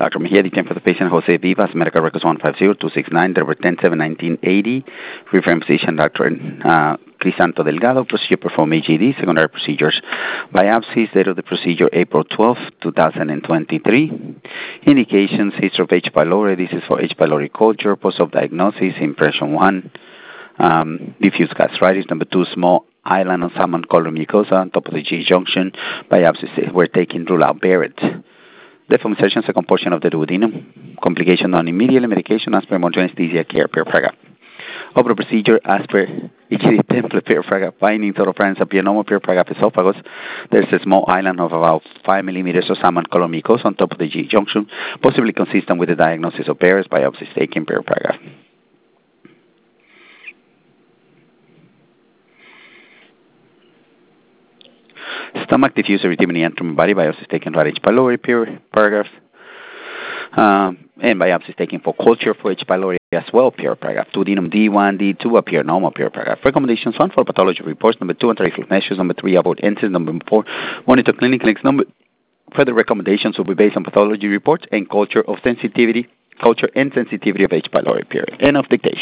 Dr. Mejia, detained for the patient Jose Vivas, medical records 150269, December 10/7/1980. Referring physician Dr. Crisanto Delgado. Procedure performed AGD. Secondary procedures biopsies. Date of the procedure April 12, 2023. Indications: history of H. pylori. This is for H. pylori culture. Post-op diagnosis: impression 1, diffuse gastritis. Number 2, small island of salmon colored mucosa on top of the G junction. Biopsies were taken. Rule out Barrett. Deform insertion, second portion of the duodenum. Complication non immediately. Medication as per modern anesthesia care per fraga. Opera procedure as per EGD template per fraga. Finding total friends apianoma per fraga esophagus. There's a small island of about 5 millimeters of salmon color mucosa on top of the G junction, possibly consistent with the diagnosis of Barrett's. Biopsies taken per fraga. Stomach diffuse erythema antrum body. Biopsies taken right H. pylori per paragraph. And biopsies taken for culture for H. pylori as well, per paragraph. Duodenum D1, D2 appear normal, per paragraph. Recommendations: 1, for pathology reports. Number 2, anti-reflux measures. Number 3, about entries. Number 4, monitor clinics. Further recommendations will be based on pathology reports and culture and sensitivity of H. pylori, period. End of dictation.